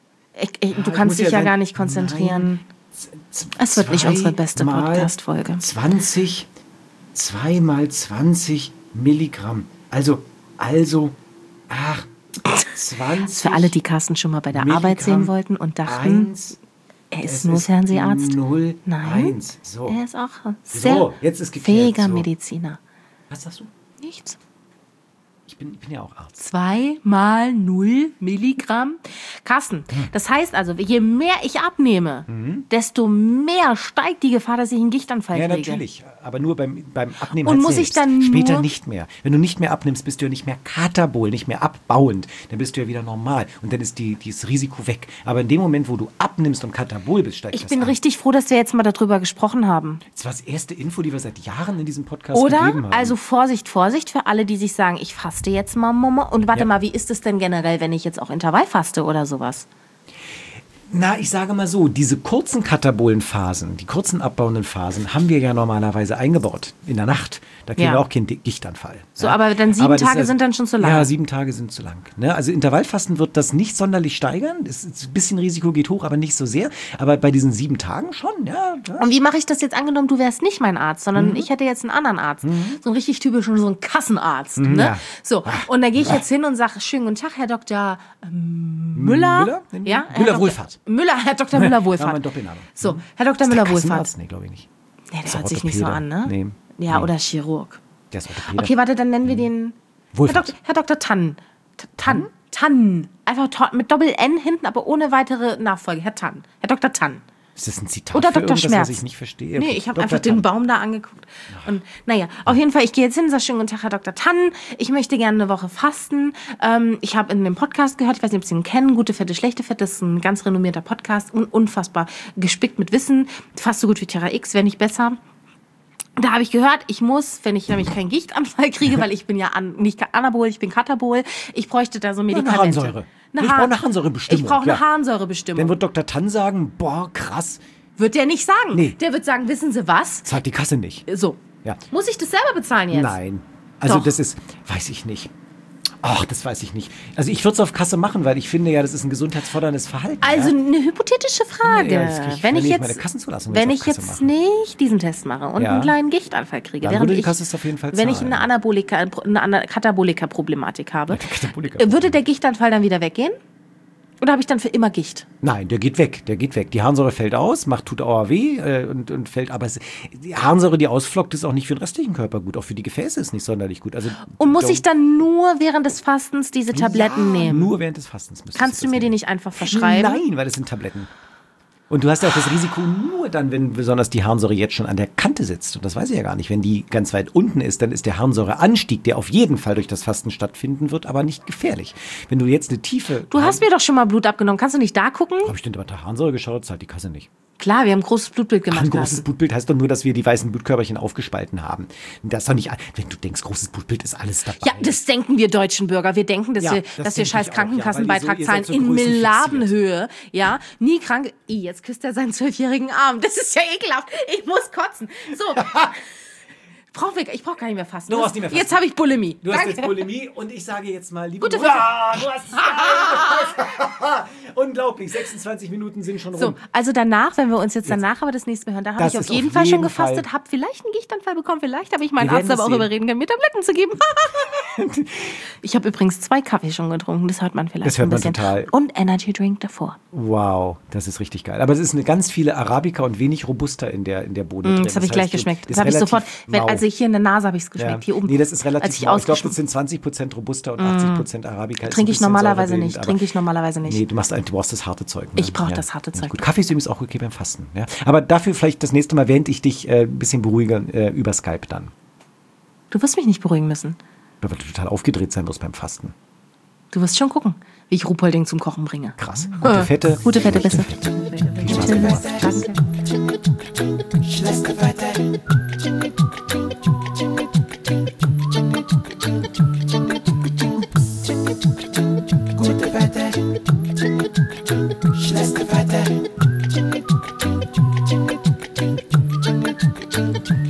Speaker 3: du kannst dich ja gar nicht konzentrieren. Es wird nicht unsere beste Podcast-Folge.
Speaker 2: 20, 2 mal 20 Milligramm. Also, 20.
Speaker 3: Für alle, die Carsten schon mal bei der Arbeit sehen wollten und dachten, er ist nur Fernseharzt.
Speaker 2: 0,
Speaker 3: Nein,
Speaker 2: 1. So.
Speaker 3: er ist auch sehr
Speaker 2: So, jetzt ist geklärt.
Speaker 3: fähiger
Speaker 2: So.
Speaker 3: Mediziner.
Speaker 2: Was sagst du?
Speaker 3: Nichts.
Speaker 2: Ich bin ja auch Arzt.
Speaker 3: 2 mal 0 Milligramm. Carsten, das heißt also, je mehr ich abnehme, desto mehr steigt die Gefahr, dass ich einen Gichtanfall
Speaker 2: Ja,
Speaker 3: kriege.
Speaker 2: natürlich. Aber nur beim Abnehmen
Speaker 3: Und
Speaker 2: halt
Speaker 3: muss ich
Speaker 2: selbst.
Speaker 3: dann
Speaker 2: Später
Speaker 3: nur-
Speaker 2: nicht mehr. Wenn du nicht mehr abnimmst, bist du ja nicht mehr katabol, nicht mehr abbauend. Dann bist du ja wieder normal. Und dann ist dieses Risiko weg. Aber in dem Moment, wo du abnimmst und katabol bist, steigt
Speaker 3: Ich
Speaker 2: das
Speaker 3: bin
Speaker 2: an.
Speaker 3: richtig froh, dass wir jetzt mal darüber gesprochen haben.
Speaker 2: Das war das erste Info, die wir seit Jahren in diesem Podcast
Speaker 3: Oder?
Speaker 2: gegeben haben.
Speaker 3: Also Vorsicht, Vorsicht für alle, die sich sagen, ich faste jetzt mal, Mama. Und warte
Speaker 2: Ja.
Speaker 3: mal, wie ist es denn generell, wenn ich jetzt auch Intervallfaste oder sowas?
Speaker 2: Na, ich sage mal so, diese kurzen katabolen Phasen, die kurzen abbauenden Phasen haben wir ja normalerweise eingebaut in der Nacht. Da kriegen wir auch keinen Gichtanfall.
Speaker 3: So, aber dann 7 Tage sind dann schon zu lang.
Speaker 2: Ja, 7 Tage sind zu lang. Ne? Also Intervallfasten wird das nicht sonderlich steigern. Ein bisschen Risiko geht hoch, aber nicht so sehr. Aber bei diesen 7 Tagen schon, ja.
Speaker 3: Und wie mache ich das jetzt angenommen, du wärst nicht mein Arzt, sondern ich hätte jetzt einen anderen Arzt. So einen richtig typischen, so einen Kassenarzt. Ne?
Speaker 2: Ja.
Speaker 3: So, und da gehe ich jetzt hin und sage, schönen guten Tag, Herr Dr. Müller. Ja,
Speaker 2: Müller-Wohlfahrt.
Speaker 3: Herr Dr. Müller-Wohlfahrt.
Speaker 2: Ja, mein Doppelname.
Speaker 3: So, Herr Dr.
Speaker 2: Ist der
Speaker 3: Müller-Wohlfahrt.
Speaker 2: Kassenarzt? Nee, glaube ich nicht.
Speaker 3: Nee,
Speaker 2: Ist
Speaker 3: der hört
Speaker 2: der
Speaker 3: sich nicht so
Speaker 2: Orthopäde?
Speaker 3: an, ne?
Speaker 2: Nee.
Speaker 3: Ja, oder Chirurg.
Speaker 2: Der ist Orthopäde.
Speaker 3: Okay, warte, dann nennen wir den
Speaker 2: Wohlfahrt.
Speaker 3: Herr Dr. Tann. Tann. Einfach mit Doppel-N hinten, aber ohne weitere Nachfolge. Herr Tann. Herr Dr. Tann.
Speaker 2: Ist das ein Zitat
Speaker 3: Oder
Speaker 2: für
Speaker 3: Dr.
Speaker 2: irgendwas,
Speaker 3: Schmerz.
Speaker 2: was ich nicht verstehe?
Speaker 3: Nee, ich habe
Speaker 2: Dr.
Speaker 3: einfach
Speaker 2: Tann.
Speaker 3: den Baum da angeguckt. Und naja, auf jeden Fall, ich gehe jetzt hin und sage, schönen guten Tag, Herr Dr. Tann. Ich möchte gerne eine Woche fasten. Ich habe in dem Podcast gehört, ich weiß nicht, ob Sie ihn kennen, Gute Fette, Schlechte Fette, das ist ein ganz renommierter Podcast und unfassbar gespickt mit Wissen. Fast so gut wie Terra X, wenn nicht besser. Da habe ich gehört, ich muss, wenn ich nämlich keinen Gichtanfall kriege, weil ich bin ja nicht Anabol, ich bin Katabol, ich bräuchte da so Medikamente.
Speaker 2: Eine Harnsäure. Ich brauche eine Harnsäurebestimmung.
Speaker 3: Ich brauche eine
Speaker 2: ja.
Speaker 3: Harnsäurebestimmung.
Speaker 2: Dann wird Dr. Tann sagen, boah, krass,
Speaker 3: Wird der nicht sagen.
Speaker 2: Nee.
Speaker 3: Der wird sagen, wissen Sie was?
Speaker 2: zahlt die Kasse nicht.
Speaker 3: So.
Speaker 2: Ja.
Speaker 3: Muss ich das selber bezahlen jetzt?
Speaker 2: Nein. Also
Speaker 3: Doch.
Speaker 2: das ist, weiß ich nicht. Ach, das weiß ich nicht. Also ich würde es auf Kasse machen, weil ich finde ja, das ist ein gesundheitsförderndes Verhalten.
Speaker 3: Also
Speaker 2: ja?
Speaker 3: eine hypothetische Frage.
Speaker 2: Ja, jetzt krieg ich
Speaker 3: wenn ich
Speaker 2: verliere ich
Speaker 3: jetzt,
Speaker 2: meine Kassenzulassung,
Speaker 3: wenn
Speaker 2: wenn
Speaker 3: ich
Speaker 2: ich auf Kasse
Speaker 3: jetzt
Speaker 2: mache.
Speaker 3: nicht diesen Test mache und
Speaker 2: Ja.
Speaker 3: einen kleinen Gichtanfall kriege,
Speaker 2: Dann
Speaker 3: während
Speaker 2: würde die
Speaker 3: ich,
Speaker 2: Kasse es auf jeden Fall
Speaker 3: wenn ich
Speaker 2: zahlen.
Speaker 3: eine Katabolika-Problematik habe,
Speaker 2: Katabolika-Problematik.
Speaker 3: würde der Gichtanfall dann wieder weggehen? Oder habe ich dann für immer Gicht?
Speaker 2: Nein, der geht weg. Die Harnsäure fällt aus, tut Aua weh und fällt. Aber die Harnsäure, die ausflockt, ist auch nicht für den restlichen Körper gut. Auch für die Gefäße ist nicht sonderlich gut. Also,
Speaker 3: Und muss ich dann nur während des Fastens diese Tabletten nehmen?
Speaker 2: Nur während des Fastens müsstest
Speaker 3: Kannst du
Speaker 2: das
Speaker 3: mir die
Speaker 2: nehmen.
Speaker 3: nicht einfach verschreiben?
Speaker 2: Nein, weil das sind Tabletten. Und du hast ja auch das Risiko nur dann, wenn besonders die Harnsäure jetzt schon an der Kante sitzt. Und das weiß ich ja gar nicht. Wenn die ganz weit unten ist, dann ist der Harnsäureanstieg, der auf jeden Fall durch das Fasten stattfinden wird, aber nicht gefährlich. Wenn du jetzt eine tiefe...
Speaker 3: Du hast mir doch schon mal Blut abgenommen. Kannst du nicht da gucken?
Speaker 2: Habe ich denn bei der Harnsäure geschaut? Zahlt die Kasse nicht.
Speaker 3: Klar, wir haben ein großes Blutbild
Speaker 2: Ein
Speaker 3: gemacht.
Speaker 2: großes Blutbild heißt doch nur, dass wir die weißen Blutkörperchen aufgespalten haben. Das ist doch nicht... Wenn du denkst, großes Blutbild ist alles dabei.
Speaker 3: Ja, das denken wir deutschen Bürger. Wir denken, dass
Speaker 2: Ja,
Speaker 3: wir,
Speaker 2: das
Speaker 3: dass wir
Speaker 2: denke
Speaker 3: scheiß
Speaker 2: ich auch,
Speaker 3: Krankenkassenbeitrag
Speaker 2: ja, weil ihr
Speaker 3: zahlen
Speaker 2: so
Speaker 3: in
Speaker 2: größenfixiert.
Speaker 3: Milliardenhöhe. Ja, nie krank. Jetzt küsst er seinen 12-jährigen Arm. Das ist ja ekelhaft. Ich muss kotzen. So. Ich brauch gar nicht mehr fasten.
Speaker 2: Du brauchst nicht mehr fasten.
Speaker 3: Jetzt habe ich Bulimie.
Speaker 2: Du hast
Speaker 3: Danke.
Speaker 2: jetzt Bulimie und ich sage jetzt mal, liebe
Speaker 3: Gute
Speaker 2: Mutter, du hast unglaublich, 26 Minuten sind schon
Speaker 3: So,
Speaker 2: rum.
Speaker 3: also danach, wenn wir uns jetzt danach aber das nächste Mal hören, da habe
Speaker 2: Das
Speaker 3: ich auf
Speaker 2: ist
Speaker 3: jeden
Speaker 2: auf
Speaker 3: Fall schon
Speaker 2: jeden
Speaker 3: gefastet,
Speaker 2: Fall.
Speaker 3: habe vielleicht einen Gichtanfall bekommen, vielleicht habe ich meinen
Speaker 2: Wir
Speaker 3: Arzt
Speaker 2: werden
Speaker 3: aber auch
Speaker 2: es sehen.
Speaker 3: überreden können, mir Tabletten zu geben. Ich habe übrigens 2 Kaffee schon getrunken, das hört man vielleicht
Speaker 2: Das hört
Speaker 3: ein
Speaker 2: man
Speaker 3: bisschen.
Speaker 2: total.
Speaker 3: Und Energy Drink davor.
Speaker 2: Wow, das ist richtig geil. Aber es ist eine ganz viele Arabica und wenig Robusta in der Bohne drin.
Speaker 3: Das habe ich gleich geschmeckt. Das
Speaker 2: ist
Speaker 3: habe ich
Speaker 2: relativ
Speaker 3: sofort,
Speaker 2: mau.
Speaker 3: als ich hier in der Nase habe ich es geschmeckt.
Speaker 2: Ja.
Speaker 3: Hier oben.
Speaker 2: Nee, das ist relativ
Speaker 3: als ich
Speaker 2: mau. Ich glaube,
Speaker 3: ausgeschmeckt.
Speaker 2: das sind 20% Robusta und 80% Arabica. Ist
Speaker 3: Trinke
Speaker 2: ein
Speaker 3: ich
Speaker 2: bisschen
Speaker 3: normalerweise
Speaker 2: säurebildend,
Speaker 3: nicht.
Speaker 2: aber-
Speaker 3: Trinke ich normalerweise nicht.
Speaker 2: Nee, du brauchst das harte Zeug. Ne?
Speaker 3: Ich brauche das harte Zeug.
Speaker 2: Gut, Kaffee ist übrigens auch okay beim Fasten. Ja? Aber dafür vielleicht das nächste Mal, während ich dich ein bisschen beruhige, über Skype dann.
Speaker 3: Du wirst mich nicht beruhigen müssen.
Speaker 2: Weil du total aufgedreht sein wirst beim Fasten.
Speaker 3: Du wirst schon gucken, wie ich Ruhpolding zum Kochen bringe.
Speaker 2: Krass. Gute Fette.
Speaker 3: Gute Fette, Bisse.
Speaker 2: Viel Spaß beim Fasten.
Speaker 3: Danke.
Speaker 1: Schlechte Gute Wette. Schlechte Wette.